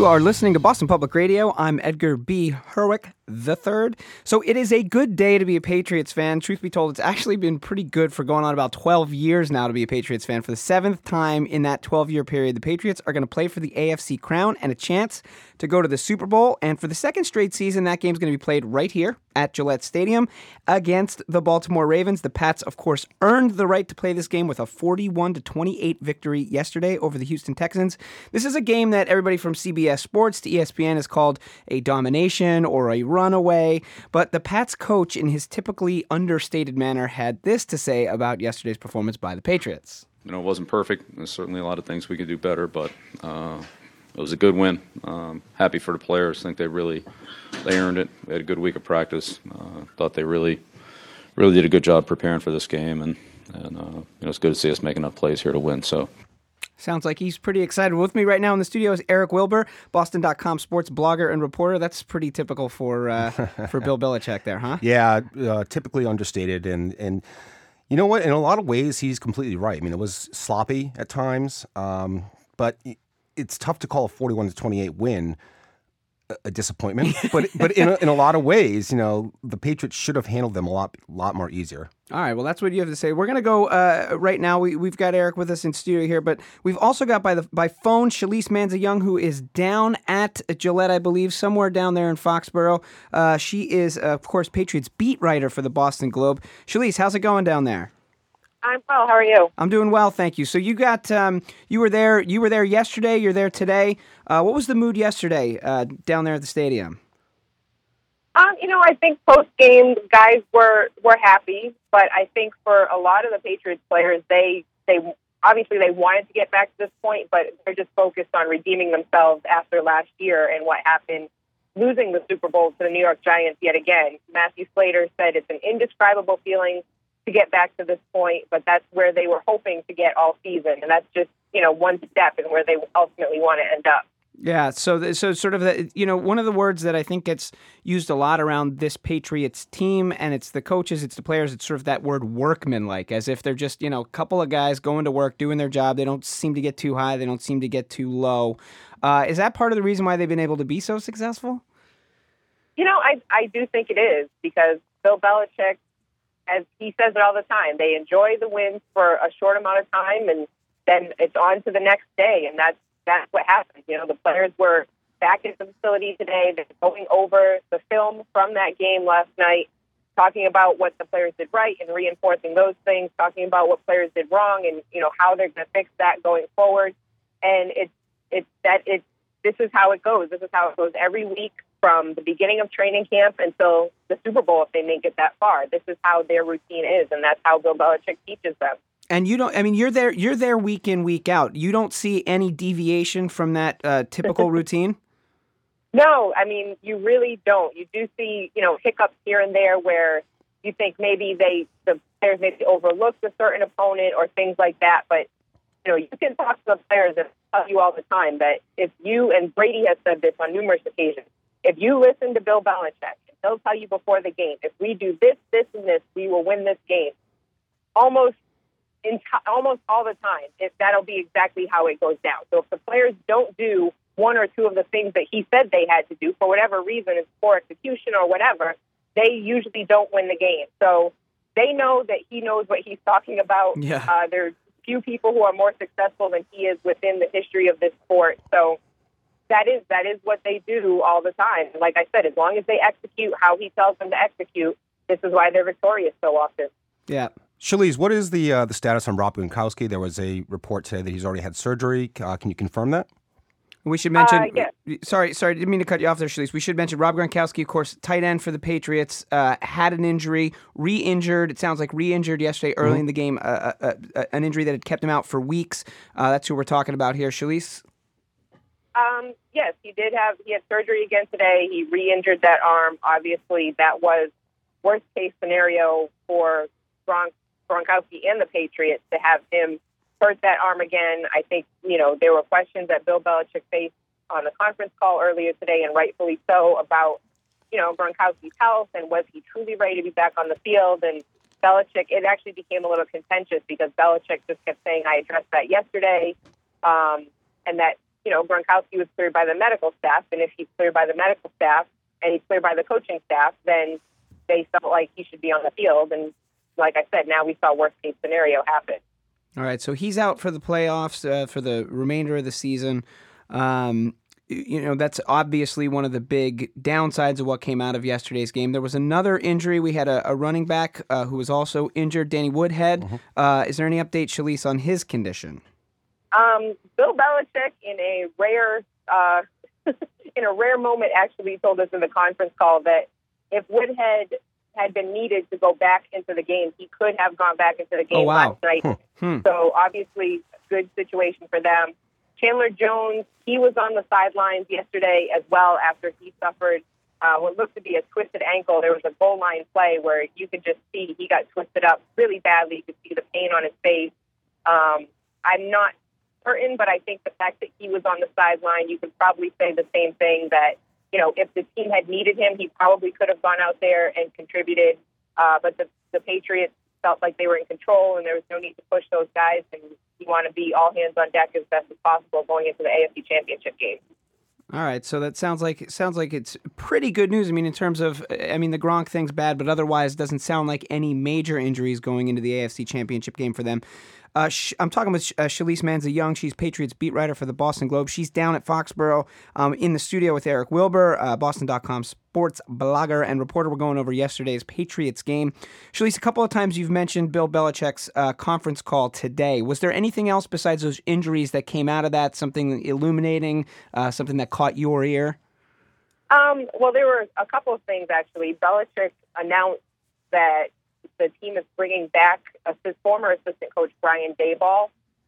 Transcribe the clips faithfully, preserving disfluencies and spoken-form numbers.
You are listening to Boston Public Radio. I'm Edgar B. Herwick the third. So it is a good day to be a Patriots fan. Truth be told, it's actually been pretty good for going on about twelve years now to be a Patriots fan. For the seventh time in that twelve-year period, the Patriots are going to play for the A F C crown and a chance to go to the Super Bowl. And for the second straight season, that game's going to be played right here at Gillette Stadium against the Baltimore Ravens. The Pats, of course, earned the right to play this game with a forty-one to twenty-eight victory yesterday over the Houston Texans. This is a game that everybody from C B S Sports to E S P N has called a domination or a runaway, but the Pats coach, in his typically understated manner, had this to say about yesterday's performance by the Patriots. You know, it wasn't perfect. There's certainly a lot of things we could do better, but uh, it was a good win. Um, happy for the players. I think they really they earned it. They had a good week of practice. Uh, thought they really really did a good job preparing for this game, and and uh, you know, it's good to see us making enough plays here to win. So. Sounds like he's pretty excited. With me right now in the studio is Eric Wilbur, Boston dot com sports blogger and reporter. That's pretty typical for uh, for Bill Belichick there, huh? Yeah, uh, typically understated. And, and you know what? In a lot of ways, he's completely right. I mean, it was sloppy at times, um, but it's tough to call a forty-one to twenty-eight win a disappointment. but but in a, in a lot of ways, you know, the Patriots should have handled them a lot lot more easier. All right, well, that's what you have to say. We're going to go uh, right now. We, we've got Eric with us in studio here, but we've also got by the by phone Shalise Manza-Young, who is down at Gillette, I believe, somewhere down there in Foxborough. Uh, she is, uh, of course, Patriots beat writer for the Boston Globe. Shalise, how's it going down there? I'm well. How are you? I'm doing well, thank you. So you got um, you were there. You were there yesterday. You're there today. Uh, what was the mood yesterday uh, down there at the stadium? Um, you know, I think post-game guys were, were happy, but I think for a lot of the Patriots players, they they obviously they wanted to get back to this point, but they're just focused on redeeming themselves after last year and what happened, losing the Super Bowl to the New York Giants yet again. Matthew Slater said it's an indescribable feeling to get back to this point, but that's where they were hoping to get all season, and that's just, you know, one step in where they ultimately want to end up. Yeah, so so sort of, the, you know, one of the words that I think gets used a lot around this Patriots team, and it's the coaches, it's the players, it's sort of that word workmanlike, as if they're just, you know, a couple of guys going to work, doing their job. They don't seem to get too high. They don't seem to get too low. Uh, is that part of the reason why they've been able to be so successful? You know, I, I do think it is, because Bill Belichick, as he says it all the time, they enjoy the wins for a short amount of time, and then it's on to the next day, and that's That's what happened. You know, the players were back at the facility today. They're going over the film from that game last night, talking about what the players did right and reinforcing those things, talking about what players did wrong and, you know, how they're going to fix that going forward. And it's it's that it's this is how it goes. This is how it goes every week from the beginning of training camp until the Super Bowl, if they make it that far. This is how their routine is, and that's how Bill Belichick teaches them. And you don't, I mean, you're there, you're there week in, week out. You don't see any deviation from that uh, typical routine? No, I mean, you really don't. You do see, you know, hiccups here and there where you think maybe they, the players maybe overlooked a certain opponent or things like that. But, you know, you can talk to the players and tell you all the time that if you, and Brady has said this on numerous occasions, if you listen to Bill Belichick, he'll tell you before the game, if we do this, this, and this, we will win this game. Almost In t- almost all the time, if that'll be exactly how it goes down. So if the players don't do one or two of the things that he said they had to do for whatever reason, it's poor execution or whatever, they usually don't win the game. So they know that he knows what he's talking about. Yeah. Uh, there's few people who are more successful than he is within the history of this sport. So that is that is what they do all the time. Like I said, as long as they execute how he tells them to execute, this is why they're victorious so often. Yeah. Shalise, what is the uh, the status on Rob Gronkowski? There was a report today that he's already had surgery. Uh, can you confirm that? We should mention. Uh, yes. Sorry, sorry, didn't mean to cut you off there, Shalise. We should mention Rob Gronkowski, of course, tight end for the Patriots, uh, had an injury, re-injured. It sounds like re-injured yesterday, early mm-hmm. in the game. Uh, uh, uh, an injury that had kept him out for weeks. Uh, that's who we're talking about here, Shalise. Um, yes, he did have. He had surgery again today. He re-injured that arm. Obviously, that was worst case scenario for Gronk. Gronkowski and the Patriots to have him hurt that arm again. I think, you know, there were questions that Bill Belichick faced on the conference call earlier today, and rightfully so, about, you know, Gronkowski's health and was he truly ready to be back on the field. And Belichick, it actually became a little contentious because Belichick just kept saying, I addressed that yesterday, um, and that you know, Gronkowski was cleared by the medical staff, and if he's cleared by the medical staff and he's cleared by the coaching staff, then they felt like he should be on the field. And like I said, now we saw worst case scenario happen. All right, so he's out for the playoffs uh, for the remainder of the season. Um, you know, that's obviously one of the big downsides of what came out of yesterday's game. There was another injury. We had a, a running back uh, who was also injured, Danny Woodhead. Mm-hmm. Uh, is there any update, Shalise, on his condition? Um, Bill Belichick, in a rare uh, in a rare moment, actually told us in the conference call that if Woodhead had been needed to go back into the game, he could have gone back into the game oh, wow. last night. Hmm. So obviously, good situation for them. Chandler Jones, he was on the sidelines yesterday as well after he suffered uh, what looked to be a twisted ankle. There was a goal line play where you could just see he got twisted up really badly. You could see the pain on his face. Um, I'm not certain, but I think the fact that he was on the sideline, you could probably say the same thing that, you know, if the team had needed him, he probably could have gone out there and contributed. Uh, but the, the Patriots felt like they were in control and there was no need to push those guys, and you want to be all hands on deck as best as possible going into the A F C Championship game. All right, so that sounds like sounds like it's pretty good news. I mean, in terms of, I mean, the Gronk thing's bad, but otherwise, it doesn't sound like any major injuries going into the A F C Championship game for them. Uh, I'm talking with uh, Shalise Manza-Young. She's Patriots beat writer for the Boston Globe. She's down at Foxborough um, in the studio with Eric Wilbur, uh, Boston dot com sports blogger and reporter. We're going over yesterday's Patriots game. Shalise, a couple of times you've mentioned Bill Belichick's uh, conference call today. Was there anything else besides those injuries that came out of that, something illuminating, uh, something that caught your ear? Um, well, there were a couple of things, actually. Belichick announced that the team is bringing back his former assistant coach, Brian Daboll,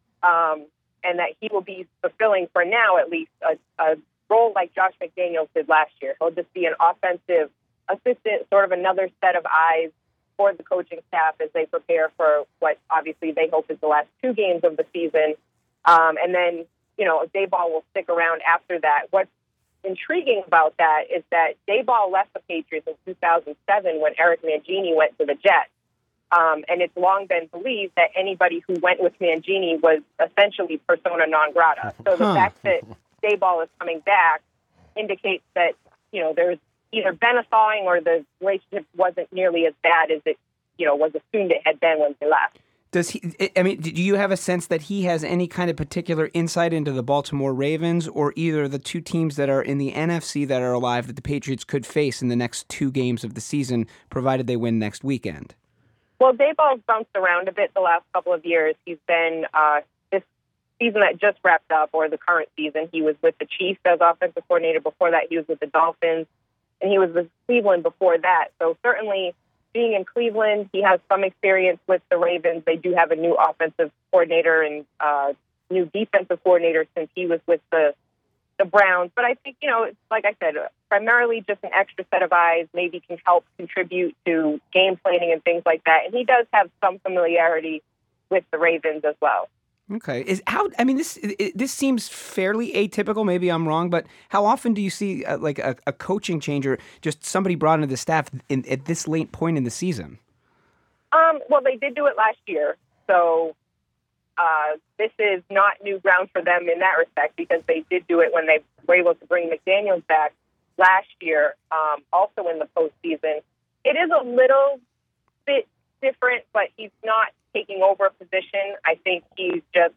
um, and that he will be fulfilling, for now at least, a, a role like Josh McDaniels did last year. He'll just be an offensive assistant, sort of another set of eyes for the coaching staff as they prepare for what obviously they hope is the last two games of the season. Um, and then, you know, Daboll will stick around after that. What's intriguing about that is that Daboll left the Patriots in two thousand seven when Eric Mangini went to the Jets. Um, and it's long been believed that anybody who went with Mangini was essentially persona non grata. So the huh. fact that Daboll is coming back indicates that, you know, there's either been a thawing or the relationship wasn't nearly as bad as it, you know, was assumed it had been when they left. Does he? I mean, do you have a sense that he has any kind of particular insight into the Baltimore Ravens or either the two teams that are in the N F C that are alive that the Patriots could face in the next two games of the season, provided they win next weekend? Well, Daboll's bounced around a bit the last couple of years. He's been, uh, this season that just wrapped up, or the current season, he was with the Chiefs as offensive coordinator. Before that, he was with the Dolphins, and he was with Cleveland before that. So certainly being in Cleveland, he has some experience with the Ravens. They do have a new offensive coordinator and uh, new defensive coordinator since he was with the the Browns. But I think, you know, it's like I said, primarily just an extra set of eyes maybe can help contribute to game planning and things like that. And he does have some familiarity with the Ravens as well. Okay. Is how I mean this it, this seems fairly atypical. Maybe I'm wrong, but how often do you see uh, like a, a coaching change or just somebody brought into the staff in, at this late point in the season? Um, well, they did do it last year, so uh, this is not new ground for them in that respect because they did do it when they were able to bring McDaniels back last year, um, also in the postseason. It is a little bit different, but he's not taking over a position. I think he's just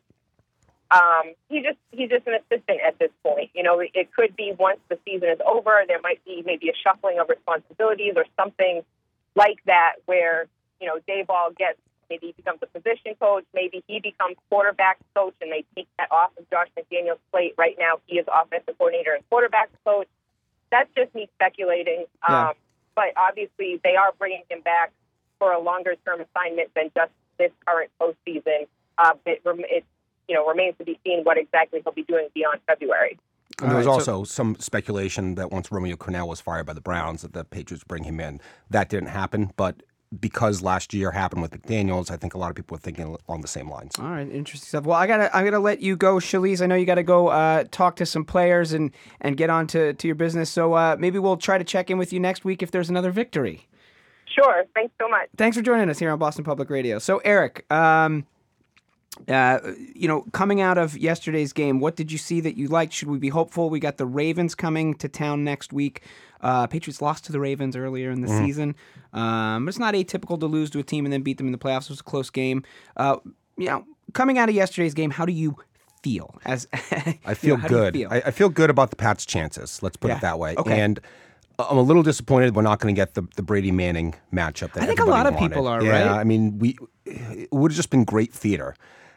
um, he just he's just an assistant at this point. You know, it could be once the season is over, there might be maybe a shuffling of responsibilities or something like that, where you know Daboll gets maybe he becomes a position coach, maybe he becomes quarterback coach, and they take that off of Josh McDaniels' plate. Right now, he is offensive coordinator and quarterback coach. That's just me speculating. Yeah. Um, but obviously, they are bringing him back for a longer-term assignment than just this current postseason. Uh, it, it you know remains to be seen what exactly he'll be doing beyond February. And there was right, also so, some speculation that once Romeo Crennel was fired by the Browns, that the Patriots bring him in. That didn't happen, but because last year happened with McDaniels, I think a lot of people were thinking along the same lines. All right, interesting stuff. Well, I gotta, I'm gonna let you go, Shalise. I know you got to go uh, talk to some players and and get on to, to your business. So uh, maybe we'll try to check in with you next week if there's another victory. Sure. Thanks so much. Thanks for joining us here on Boston Public Radio. So, Eric, um, Uh, you know, coming out of yesterday's game, what did you see that you liked? Should we be hopeful? We got the Ravens coming to town next week. Uh, Patriots lost to the Ravens earlier in the mm. season. Um, but it's not atypical to lose to a team and then beat them in the playoffs. It was a close game. Uh, you know, coming out of yesterday's game, how do you feel? As I feel you know, good. Feel? I, I feel good about the Pats' chances. Let's put yeah. it that way. Okay. And I'm a little disappointed we're not going to get the, the Brady Manning matchup. That I think a lot of wanted. people are, yeah, right? I mean, we it would have just been great theater.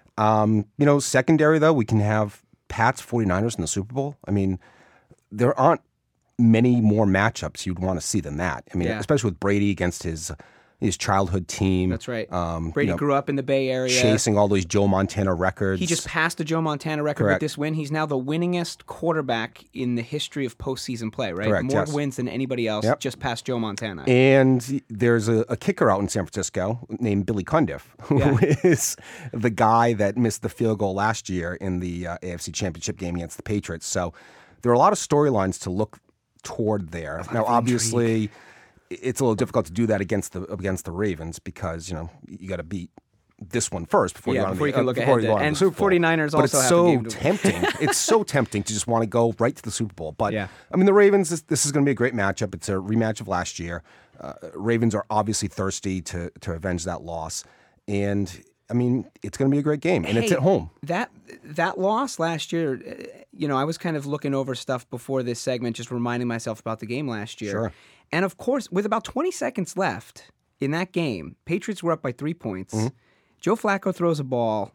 Um, you know, secondary, though, we can have Pats 49ers in the Super Bowl. I mean, there aren't many more matchups you'd want to see than that. I mean, yeah. especially with Brady against his his childhood team. That's right. Um, Brady you know, grew up in the Bay Area. Chasing all those Joe Montana records. He just passed the Joe Montana record Correct. with this win. He's now the winningest quarterback in the history of postseason play, right? Correct, More yes. wins than anybody else, Yep. just past Joe Montana. And there's a, a kicker out in San Francisco named Billy Cundiff, who Yeah. is the guy that missed the field goal last year in the uh, A F C Championship game against the Patriots. So there are a lot of storylines to look toward there. Now, obviously, it's a little difficult to do that against the against the Ravens because, you know, you got to beat this one first before Yeah, you, before the, you can uh, look before ahead you to- go on to and the Super Bowl. 49ers but also it's have a so game to- tempting. It's so tempting to just want to go right to the Super Bowl. But Yeah. I mean, the Ravens. This, this is going to be a great matchup. It's a rematch of last year. Uh, Ravens are obviously thirsty to to avenge that loss, and I mean, it's going to be a great game, and it's Hey, at home. That that loss last year, uh, you know, I was kind of looking over stuff before this segment, just reminding myself about the game last year. Sure. And of course, with about twenty seconds left in that game, Patriots were up by three points. Mm-hmm. Joe Flacco throws a ball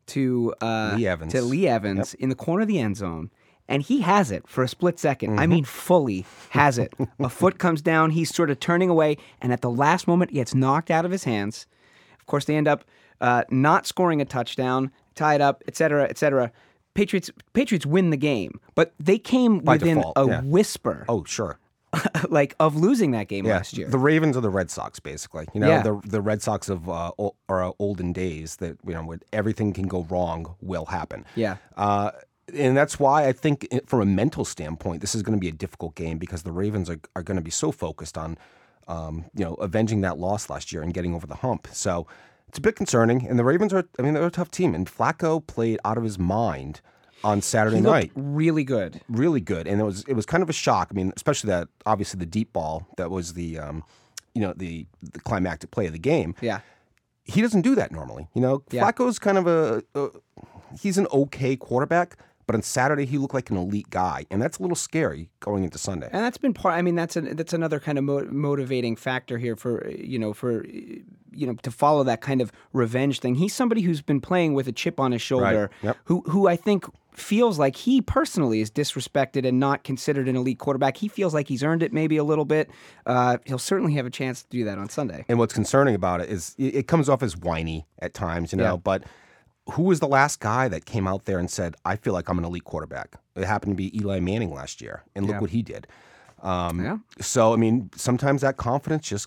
to uh, Lee Evans. to Lee Evans in the corner of the end zone. And he has it for a split second. Mm-hmm. I mean, fully has it. A foot comes down. He's sort of turning away. And at the last moment, it gets knocked out of his hands. Of course, they end up uh, not scoring a touchdown, tied up, et cetera, et cetera. Patriots Patriots win the game. But they came By within default, a yeah. whisper Oh, sure. like of losing that game Yeah, last year. the Ravens are the Red Sox, basically. You know, Yeah. the the Red Sox of uh, o- our olden days that, you know, when everything can go wrong will happen. Yeah. Uh, and that's why I think, it- from a mental standpoint, this is going to be a difficult game because the Ravens are are going to be so focused on, um, you know, avenging that loss last year and getting over the hump. So it's a bit concerning. And the Ravens are, I mean, they're a tough team. And Flacco played out of his mind on Saturday he night. looked really good. Really good, and it was it was kind of a shock. I mean, especially that obviously the deep ball that was the um, you know the the climactic play of the game. Yeah. He doesn't do that normally. You know, Yeah. Flacco's kind of a, a he's an okay quarterback, but on Saturday he looked like an elite guy, and that's a little scary going into Sunday. And that's been part. I mean, that's a, that's another kind of mo- motivating factor here for you know for you know to follow that kind of revenge thing. He's somebody who's been playing with a chip on his shoulder, Right. Yep. who who I think feels like he personally is disrespected and not considered an elite quarterback. He feels like he's earned it maybe a little bit. Uh, he'll certainly have a chance to do that on Sunday. And what's concerning about it is it it comes off as whiny at times, you know, Yeah. but who was the last guy that came out there and said, I feel like I'm an elite quarterback? It happened to be Eli Manning last year, and look Yeah. what he did. Um, Yeah. So, I mean, sometimes that confidence just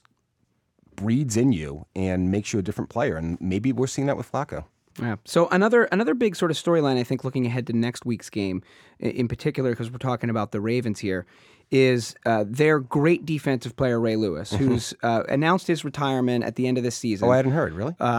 breeds in you and makes you a different player, and maybe we're seeing that with Flacco. Yeah. So another another big sort of storyline, I think, looking ahead to next week's game, i- in particular, because we're talking about the Ravens here, is uh, their great defensive player Ray Lewis, who's uh, announced his retirement at the end of this season. Oh, I hadn't heard, really? Uh,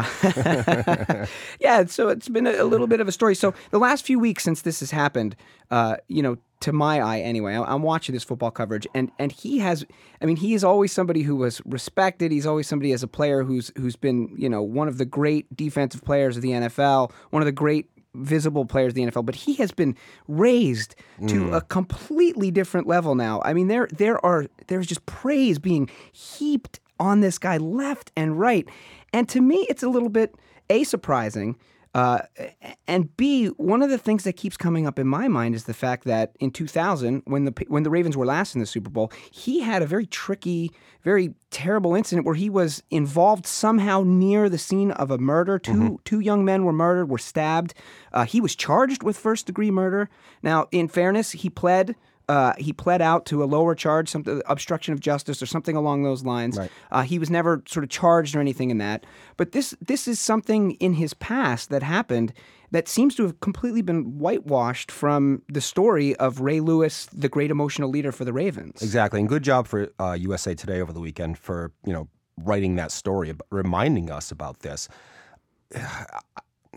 yeah, so it's been a, a little bit of a story. So the last few weeks since this has happened, uh, you know, to my eye anyway, I- I'm watching this football coverage, and and he has, I mean, he is always somebody who was respected. He's always somebody as a player who's who's been, you know, one of the great defensive players of the N F L, one of the great visible players of the N F L, but he has been raised to a completely different level now. I mean, there there are there's just praise being heaped on this guy left and right. And to me, it's a little bit A, surprising, uh, and B, one of the things that keeps coming up in my mind is the fact that in two thousand, when the when the Ravens were last in the Super Bowl, he had a very tricky, very terrible incident where he was involved somehow near the scene of a murder. Two Mm-hmm. two young men were murdered, were stabbed. Uh, he was charged with first degree murder. Now, in fairness, he pled. Uh, he pled out to a lower charge, something obstruction of justice or something along those lines. Right. Uh, he was never sort of charged or anything in that. But this this is something in his past that happened that seems to have completely been whitewashed from the story of Ray Lewis, the great emotional leader for the Ravens. Exactly, and good job for uh, U S A Today over the weekend for, you know, writing that story, ab- reminding us about this.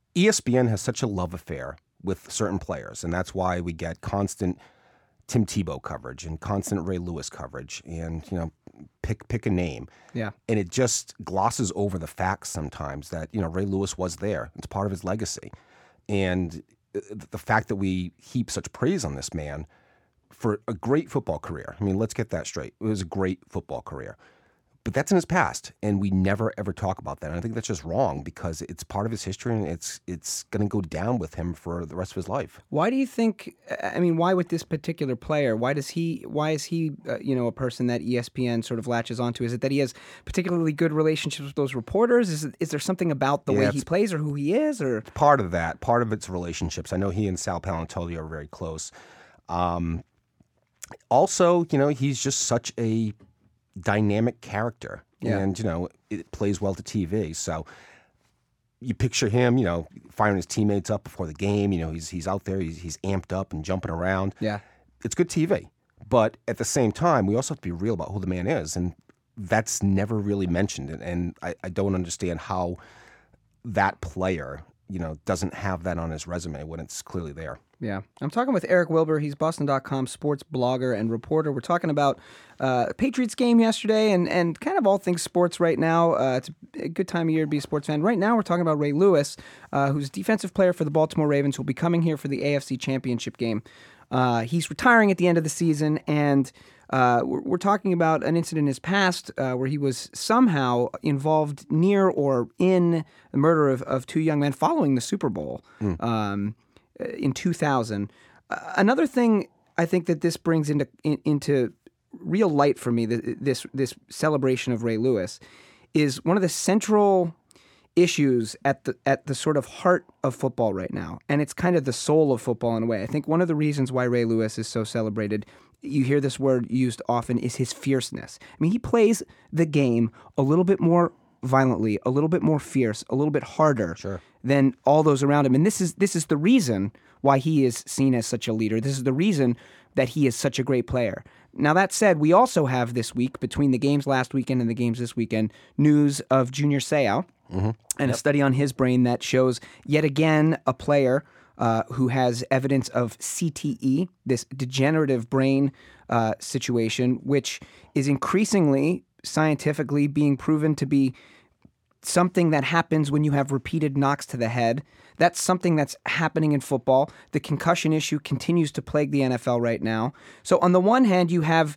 E S P N has such a love affair with certain players, and that's why we get constant Tim Tebow coverage and constant Ray Lewis coverage, and you know, pick pick a name. Yeah. And it just glosses over the facts sometimes that you know Ray Lewis was there. It's part of his legacy, and the fact that we heap such praise on this man for a great football career. I mean, let's get that straight. It was a great football career. But that's in his past, and we never ever talk about that. And I think that's just wrong because it's part of his history, and it's it's going to go down with him for the rest of his life. Why do you think? I mean, why with this particular player? Why does he? Why is he? Uh, you know, a person that E S P N sort of latches onto? Is it that he has particularly good relationships with those reporters? Is it, is there something about the Yeah, way it's- he plays or who he is? Or Part of that, part of it's relationships. I know he and Sal Paolantonio are very close. Um, also, you know, he's just such a dynamic character. Yeah. And, you know, it plays well to T V. So you picture him, you know, firing his teammates up before the game. You know, he's he's out there, he's, he's amped up and jumping around. yeah, It's good T V. But at the same time, we also have to be real about who the man is. And that's never really mentioned. And, and I, I don't understand how that player, you know, doesn't have that on his resume when it's clearly there. yeah. I'm talking with Eric Wilbur. He's Boston dot com sports blogger and reporter. We're talking about uh, Patriots game yesterday and, and kind of all things sports right now. Uh, it's a good time of year to be a sports fan. Right now, we're talking about Ray Lewis, uh, who's defensive player for the Baltimore Ravens, who will be coming here for the A F C Championship game. Uh, he's retiring at the end of the season, and uh, we're, we're talking about an incident in his past uh, where he was somehow involved near or in the murder of, of two young men following the Super Bowl. Um, in two thousand. Uh, another thing I think that this brings into in, into real light for me, th- this this celebration of Ray Lewis, is one of the central issues at the at the sort of heart of football right now, and it's kind of the soul of football in a way. I think one of the reasons why Ray Lewis is so celebrated, you hear this word used often, is his fierceness. I mean, he plays the game a little bit more violently, a little bit more fierce, a little bit harder Sure. than all those around him. And this is this is the reason why he is seen as such a leader. This is the reason that he is such a great player. Now, that said, we also have this week, between the games last weekend and the games this weekend, news of Junior Seau and a study on his brain that shows yet again a player uh, who has evidence of C T E, this degenerative brain uh, situation, which is increasingly scientifically being proven to be something that happens when you have repeated knocks to the head. That's something that's happening in football. The concussion issue continues to plague the N F L right now. So on the one hand, you have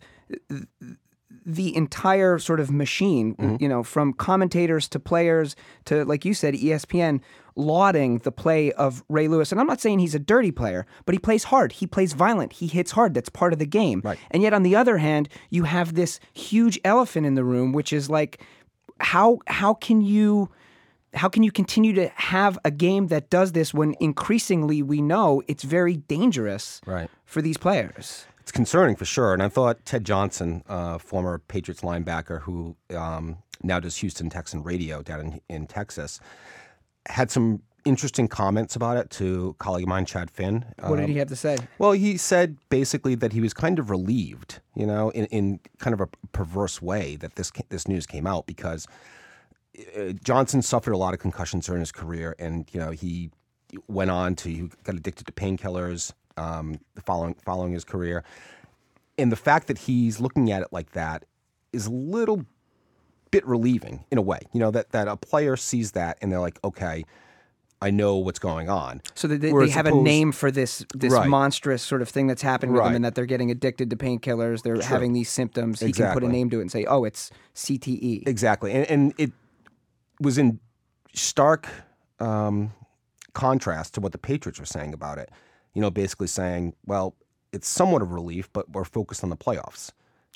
the entire sort of machine, mm-hmm. you know, from commentators to players to, like you said, E S P N, lauding the play of Ray Lewis. And I'm not saying he's a dirty player, but he plays hard. He plays violent. He hits hard. That's part of the game. Right. And yet, on the other hand, you have this huge elephant in the room, which is like, how how can you how can you continue to have a game that does this when increasingly we know it's very dangerous Right. for these players? It's concerning for sure. And I thought Ted Johnson, uh, former Patriots linebacker who um, now does Houston Texan radio down in, in Texas, had some interesting comments about it to a colleague of mine, Chad Finn. What did Um, he have to say? Well, he said basically that he was kind of relieved, you know, in, in kind of a perverse way that this ca- this news came out because uh, Johnson suffered a lot of concussions during his career, and you know he went on to he got addicted to painkillers um, following following his career, and the fact that he's looking at it like that is a little bit relieving in a way, you know, that that a player sees that and they're like, okay, I know what's going on. So that they, Whereas they have a suppose- name for this this Right. monstrous sort of thing that's happening with them, Right. and that they're getting addicted to painkillers. They're having these symptoms. He can put a Exactly. name to it and say, "Oh, it's C T E." Exactly, and, and it was in stark um, contrast to what the Patriots were saying about it. You know, basically saying, well, it's somewhat of relief, but we're focused on the playoffs.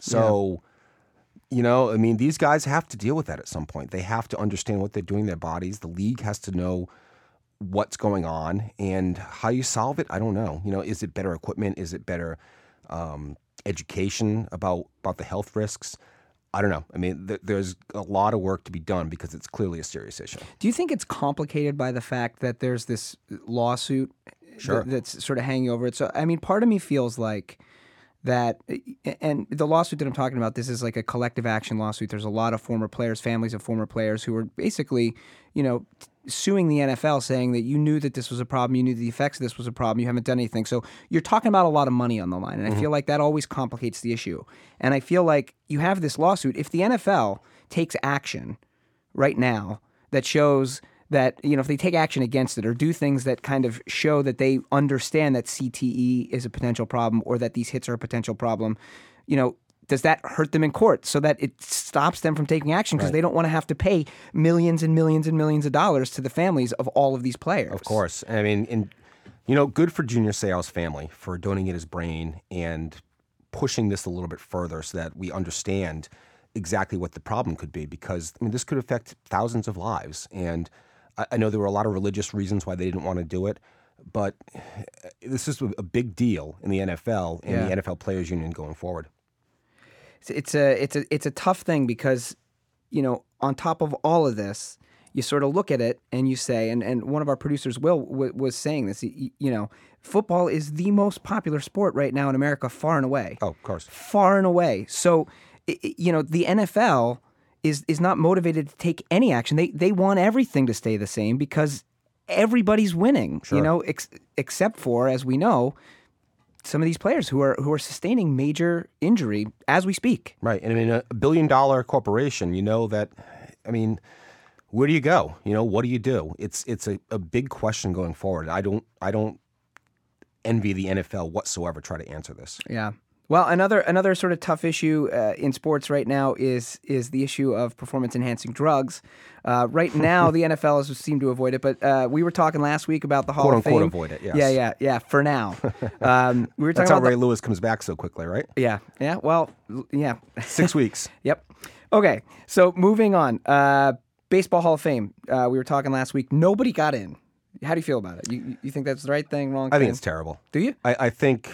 So, you know, I mean, these guys have to deal with that at some point. They have to understand what they're doing in their bodies. The league has to know what's going on, and how you solve it, I don't know. You know, is it better equipment? Is it better um, education about about the health risks? I don't know. I mean, th- there's a lot of work to be done because it's clearly a serious issue. Do you think it's complicated by the fact that there's this lawsuit Sure. th- that's sort of hanging over it? So, I mean, part of me feels like that, and the lawsuit that I'm talking about, this is like a collective action lawsuit. There's a lot of former players, families of former players who are basically, you know, suing the N F L saying that you knew that this was a problem, you knew the effects of this was a problem, you haven't done anything. So you're talking about a lot of money on the line, and I feel like that always complicates the issue. And I feel like you have this lawsuit. If the N F L takes action right now that shows that, you know, if they take action against it or do things that kind of show that they understand that C T E is a potential problem or that these hits are a potential problem, you know, does that hurt them in court so that it stops them from taking action because Right. they don't want to have to pay millions and millions and millions of dollars to the families of all of these players? Of course. I mean, and, you know, good for Junior Seau's family for donating his brain and pushing this a little bit further so that we understand exactly what the problem could be, because, I mean, this could affect thousands of lives. And I, I know there were a lot of religious reasons why they didn't want to do it, but this is a big deal in the N F L and Yeah. the N F L Players Union going forward. It's, it's a it's a it's a tough thing because, you know, on top of all of this, you sort of look at it and you say, and, and one of our producers, Will, w- was saying this, you, you know, football is the most popular sport right now in America, far and away. Oh, of course. Far and away. So, i- i- you know, the N F L is is not motivated to take any action. They they want everything to stay the same because everybody's winning, Sure. you know, ex- except for, as we know, some of these players who are who are sustaining major injury as we speak. Right. And I mean, a billion dollar corporation, you know that, I mean, where do you go? You know, what do you do? It's it's a, a big question going forward. I don't I don't envy the N F L whatsoever try to answer this. Yeah. Well, another another sort of tough issue uh, in sports right now is is the issue of performance enhancing drugs. Uh, right now, the N F L has seemed to avoid it, but uh, we were talking last week about the Hall Quote, of Fame. unquote, avoid it, yes. Yeah, yeah, yeah. For now, um, we were talking That's how about Ray the- Lewis comes back so quickly, right? yeah, yeah. Well, l- yeah. Six weeks. Yep. Okay. So moving on. Uh, Baseball Hall of Fame. Uh, we were talking last week. Nobody got in. How do you feel about it? You you think that's the right thing, wrong I thing? think it's terrible. Do you? I, I think,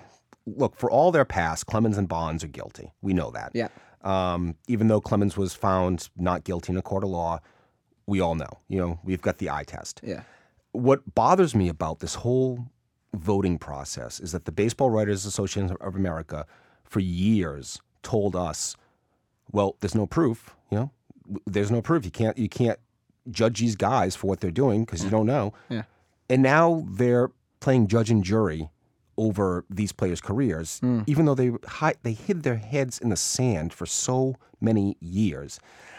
look, for all their past, Clemens and Bonds are guilty. We know that. Yeah. Um, even though Clemens was found not guilty in a court of law, we all know. You know, we've got the eye test. Yeah. What bothers me about this whole voting process is that the Baseball Writers Association of America, for years, told us, well, there's no proof. You know, W- there's no proof. You can't you can't judge these guys for what they're doing because you don't know. Yeah. And now they're playing judge and jury over these players' careers, even though they hi- they hid their heads in the sand for so many years.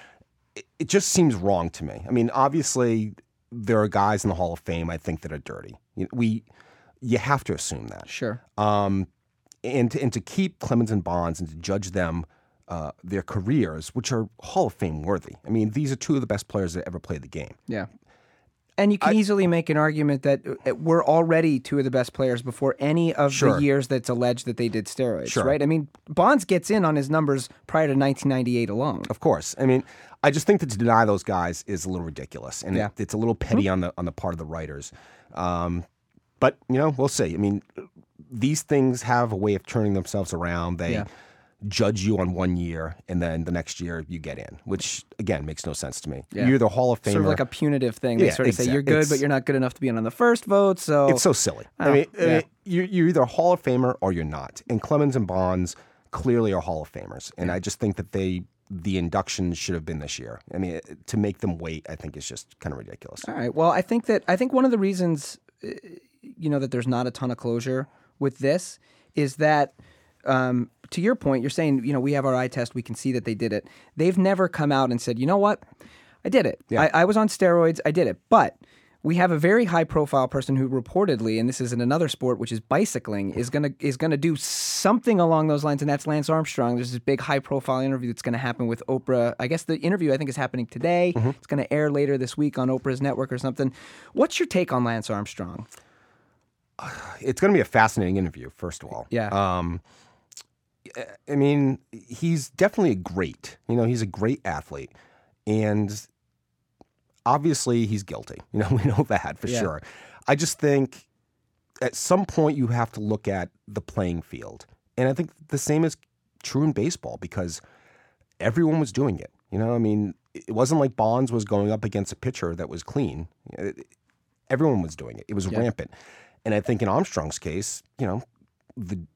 It, it just seems wrong to me. I mean, obviously, there are guys in the Hall of Fame I think that are dirty. You, we, you have to assume that. Sure. Um, and to, and to keep Clemens and Bonds and to judge them, uh, their careers, which are Hall of Fame worthy. I mean, these are two of the best players that ever played the game. Yeah. And you can easily make an argument that uh, we're already two of the best players before any of Sure. the years that's alleged that they did steroids, Sure. right? I mean, Bonds gets in on his numbers prior to nineteen ninety-eight alone. Of course. I mean, I just think that to deny those guys is a little ridiculous, and Yeah. it, it's a little petty on the on the part of the writers. Um, but you know, we'll see. I mean, these things have a way of turning themselves around. They Yeah. judge you on one year, and then the next year you get in, which again makes no sense to me. Yeah. You're the Hall of Famer. Sort of like a punitive thing. They Yeah, sort of say exact- you're good, it's- but you're not good enough to be in on the first vote. So It's so silly. I Oh, mean, I yeah. mean, you're, you're either a Hall of Famer or you're not. And Clemens and Bonds clearly are Hall of Famers, and I just think that they the induction should have been this year. I mean, to make them wait, I think is just kind of ridiculous. All right. Well, I think that I think one of the reasons, uh, you know, that there's not a ton of closure with this is that, um, to your point, you're saying, you know, we have our eye test, we can see that they did it. They've never come out and said, you know what, I did it. Yeah. I, I was on steroids, I did it. But we have a very high-profile person who reportedly, and this is in another sport, which is bicycling, is gonna is gonna do something along those lines, and that's Lance Armstrong. There's this big high-profile interview that's going to happen with Oprah. I guess the interview I think is happening today. Mm-hmm. It's going to air later this week on Oprah's network or something. What's your take on Lance Armstrong? It's going to be a fascinating interview, first of all. Yeah. Um, I mean, he's definitely a great. You know, he's a great athlete, and obviously he's guilty. You know, we know that for Yeah. sure. I just think at some point you have to look at the playing field, and I think the same is true in baseball because everyone was doing it. You know, I mean, it wasn't like Bonds was going up against a pitcher that was clean. Everyone was doing it. It was Yeah. rampant. And I think in Armstrong's case, you know, the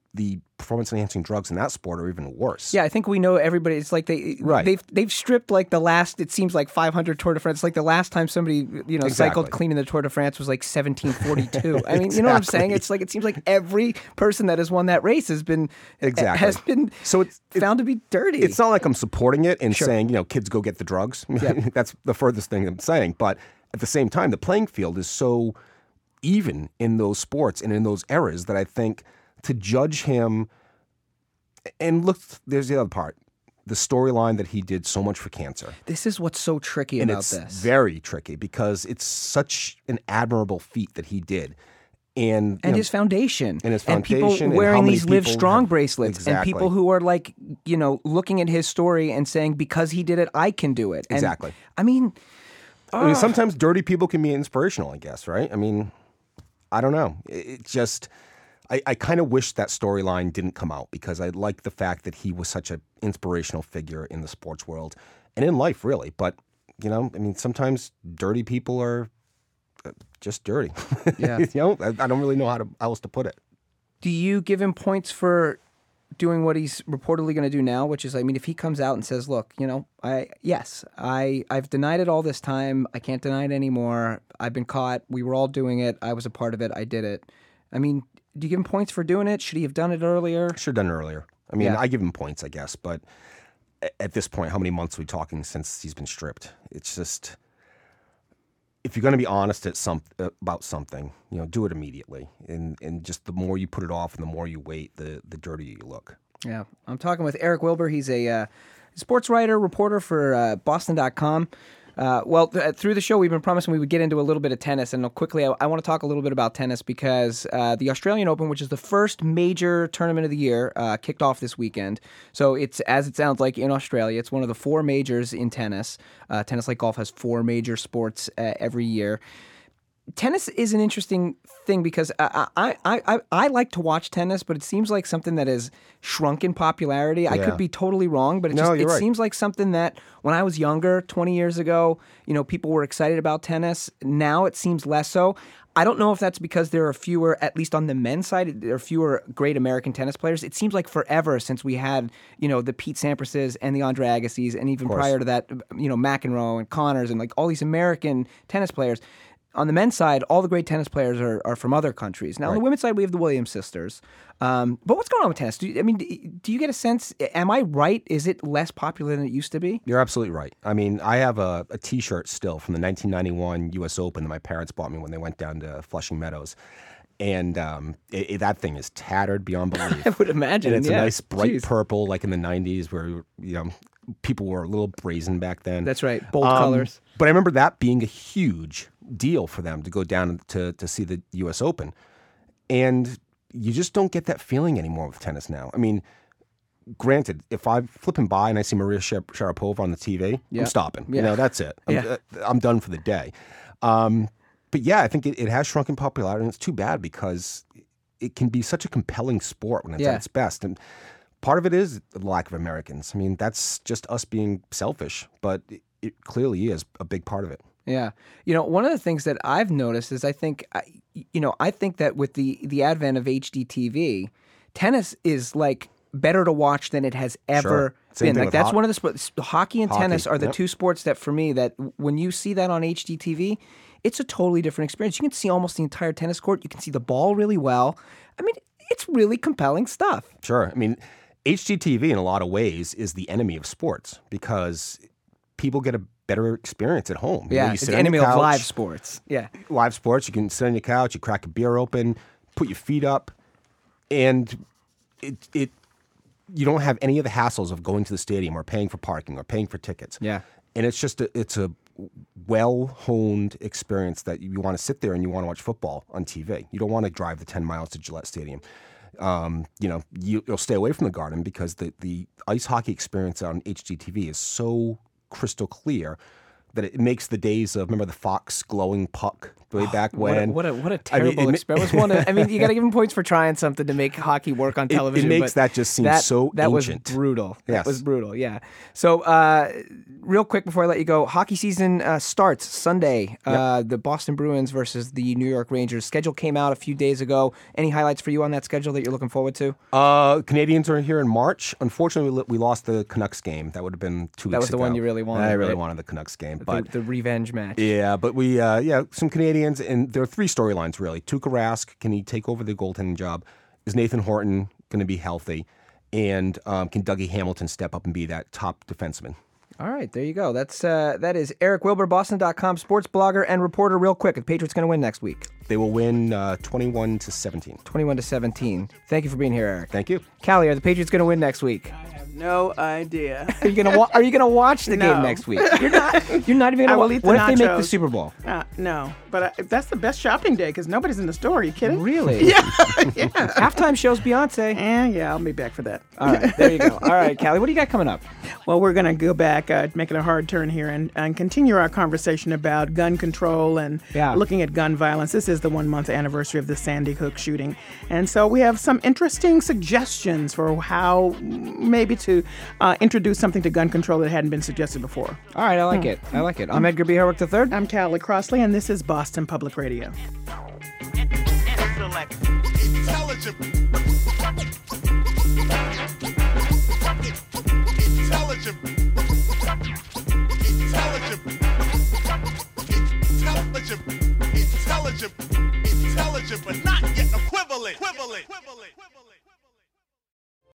the performance enhancing drugs in that sport are even worse. Yeah, I think we know everybody. It's like they Right. they've they've stripped like the last. It seems like five hundred Tour de France. It's like the last time somebody you know Exactly. cycled clean in the Tour de France was like seventeen forty-two. I mean, you know what I'm saying? Exactly. It's like it seems like every person that has won that race has been Exactly. has been So it's it- found to be dirty. It's not like I'm supporting it and Sure. saying, you know, kids go get the drugs. That's the furthest thing I'm saying. But at the same time, the playing field is so even in those sports and in those eras that I think to judge him. And look, there's the other part. The storyline that he did so much for cancer. This is what's so tricky And about it's this. very tricky because it's such an admirable feat that he did. And, you and know, his foundation, and his people foundation and how wearing many these Live people Strong have- bracelets, and Exactly. people who are like, you know, looking at his story and saying, because he did it, I can do it. And, Exactly. I mean, I mean, sometimes dirty people can be inspirational, I guess, right? I mean, I don't know. It, it just, I, I kind of wish that storyline didn't come out because I like the fact that he was such an inspirational figure in the sports world and in life, really. But, you know, I mean, sometimes dirty people are uh, just dirty. Yeah. you know, I, I don't really know how to, how else to put it. do you give him points for doing what he's reportedly going to do now, which is, I mean, if he comes out and says, look, you know, I, yes, I, I've denied it all this time. I can't deny it anymore. I've been caught. We were all doing it. I was a part of it. I did it. I mean, do you give him points for doing it? Should he have done it earlier? Should have done it earlier. I mean, Yeah. I give him points, I guess, but a- at this point, how many months are we talking since he's been stripped? It's just, if you're going to be honest at some about something, you know, do it immediately. And and just the more you put it off and the more you wait, the the dirtier you look. Yeah. I'm talking with Eric Wilbur. He's a uh, sports writer, reporter for uh, Boston dot com. Uh, well, th- through the show, we've been promising we would get into a little bit of tennis. And quickly, I, I want to talk a little bit about tennis because uh, the Australian Open, which is the first major tournament of the year, uh, kicked off this weekend. So it's, as it sounds like, in Australia. It's one of the four majors in tennis. Uh, tennis, like golf, has four major sports uh, every year. Tennis is an interesting thing because I, I, I, I, I like to watch tennis, but it seems like something that has shrunk in popularity. I Yeah. could be totally wrong, but it, No, just, you're it right. seems like something that when I was younger, twenty years ago, you know, people were excited about tennis. Now it seems less so. I don't know if that's because there are fewer, at least on the men's side, there are fewer great American tennis players. It seems like forever since we had, you know, the Pete Samprases and the Andre Agassi's, and even prior to that, you know, McEnroe and Connors and like all these American tennis players. On the men's side, all the great tennis players are, are from other countries. Now, on the women's side, we have the Williams sisters. Um, but what's going on with tennis? Do you, I mean, do you get a sense? Am I right? Is it less popular than it used to be? You're absolutely right. I mean, I have a, a T-shirt still from the nineteen ninety-one U S Open that my parents bought me when they went down to Flushing Meadows. And um, it, it- that thing is tattered beyond belief. I would imagine. And it's yeah. a nice bright Jeez. purple, like in the nineties, where you know people were a little brazen back then. That's right. Bold Um, colors. But I remember that being a huge deal for them to go down to to see the U S Open, and you just don't get that feeling anymore with tennis now. I mean, granted, if I'm flipping by and I see Maria Shar- Sharapova on the T V, Yeah. I'm stopping. Yeah. You know, that's it. I'm, Yeah. uh, I'm done for the day. Um, but yeah, I think it, it has shrunk in popularity, and it's too bad because it can be such a compelling sport when it's Yeah. at its best. And part of it is the lack of Americans. I mean, that's just us being selfish, but it, it clearly is a big part of it. Yeah. You know, one of the things that I've noticed is I think, I- you know, I think that with the, the advent of H D T V, tennis is like better to watch than it has ever Sure. Same been. thing Like with that's hoc- one of the sports. Hockey and Hockey, tennis are the yep. two sports that for me that when you see that on H D T V, it's a totally different experience. You can see almost the entire tennis court. You can see the ball really well. I mean, it's really compelling stuff. Sure. I mean, H G T V in a lot of ways is the enemy of sports because people get a better experience at home. You know, Yeah, you it's sit the on your enemy of couch, live sports. Yeah. Live sports, you can sit on your couch, you crack a beer open, put your feet up, and it it you don't have any of the hassles of going to the stadium or paying for parking or paying for tickets. Yeah. And it's just a, it's a well-honed experience that you want to sit there and you want to watch football on T V. You don't want to drive the ten miles to Gillette Stadium. Um, you know, you, you'll stay away from the Garden because the, the ice hockey experience on H G T V is so crystal clear that it makes the days of, remember the Fox glowing puck way back when? What a, what a, what a I mean, terrible it- experiment. One of- I mean, you got to give him points for trying something to make hockey work on It- it television. makes but that just seem that, so That ancient. was brutal. That Yes. was brutal, yeah. So, uh, real quick before I let you go, hockey season uh, starts Sunday. Uh, the Boston Bruins versus the New York Rangers. Schedule came out a few days ago. Any highlights for you on that schedule that you're looking forward to? Uh, Canadians are here in March. Unfortunately, we, we lost the Canucks game. That would have been two That weeks was the ago. one you really wanted, I really right? wanted the Canucks game, The, but the revenge match. yeah, but we uh, yeah some Canadians, and there are three storylines really. Tuukka Rask, can he take over the goaltending job? Is Nathan Horton going to be healthy? And um, can Dougie Hamilton step up and be that top defenseman? All right, there you go. That's uh, that is Eric Wilbur, Boston dot com sports blogger and reporter. Real quick, the Patriots going to win next week, They will win uh, twenty-one to seventeen. twenty-one to seventeen. Thank you for being here, Eric. Thank you. Callie, are the Patriots going to win next week? No idea. Are you gonna wa- Are you gonna watch the No. game next week? You're not. You're not even I gonna. will wa- eat the what if they make the nachos. Super Bowl? Uh, no, but uh, that's the best shopping day because nobody's in the store. Are you kidding? Really? Yeah, yeah. Halftime shows Beyonce. And yeah, I'll be back for that. All right, there you go. All right, Callie, what do you got coming up? Well, we're going to go back, uh, making a hard turn here, and, and continue our conversation about gun control and Yeah. looking at gun violence. This is the one month anniversary of the Sandy Hook shooting. And so we have some interesting suggestions for how mm, maybe to uh, introduce something to gun control that hadn't been suggested before. All right, I like it. I like it. I'm Edgar B. Herwick the third. I'm Callie Crossley, and this is Boston Public Radio. Intelligent. Intelligent. Intelligent. Intelligent. Intelligent. Intelligent, but not yet equivalent. Equivalent. Equivalent. Equivalent.